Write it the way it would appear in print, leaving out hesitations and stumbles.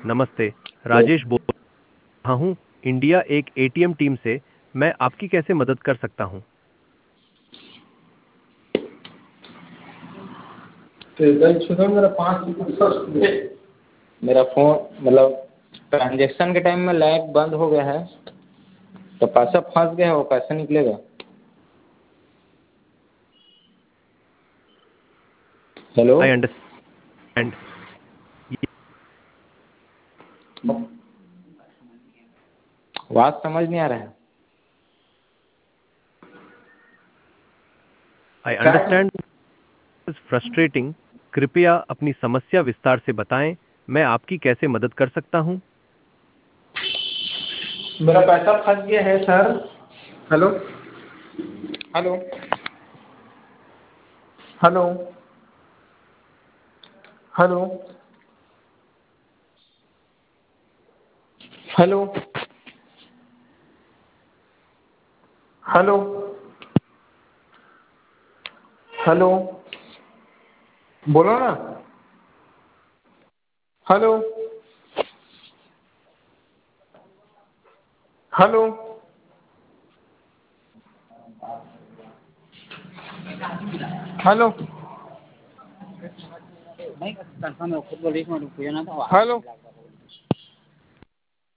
नमस्ते। हेलो। राजेश बोल रहा हूँ इंडिया एक एटीएम टीम से। मैं आपकी कैसे मदद कर सकता हूँ? मेरा 5 मेरा फोन मतलब ट्रांजेक्शन के टाइम में लैग बंद हो गया है, तो पैसा फंस गया है, वो कैसे निकलेगा? हेलो। I understand. बात समझ नहीं आ रहा है। आई क्या है? Understand frustrating. कृपया अपनी समस्या विस्तार से बताएं। मैं आपकी कैसे मदद कर सकता हूँ? मेरा पैसा फंस गया है sir. Hello. Hello. Hello. Hello. Hello. Hello. Hello. बोलो ना। हेलो। हेलो। हेलो। हेलो।